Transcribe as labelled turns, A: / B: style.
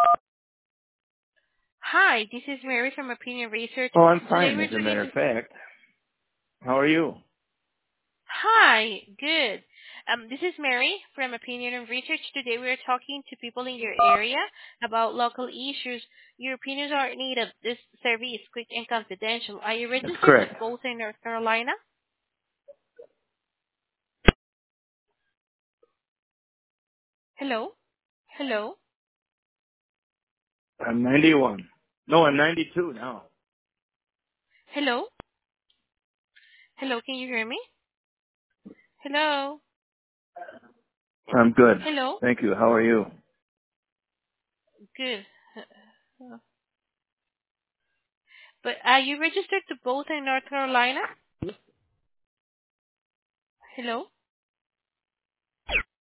A: Hi, this is Mary from Opinion Research.
B: Oh, I'm
A: Today
B: fine,
A: we're
B: as a matter
A: talking
B: of
A: to...
B: fact. How are you?
A: Hi, good. This is Mary from Opinion and Research. Today we're talking to people in your area about local issues. Your opinions are needed. This survey is quick and confidential. Are you
B: That's
A: registered to
B: correct.
A: vote in North Carolina? Hello? Hello?
B: I'm 91. No, I'm 92 now.
A: Hello? Hello, can you hear me? Hello?
B: I'm good.
A: Hello?
B: Thank you. How are you?
A: Good. But are you registered to vote in North Carolina? Hello?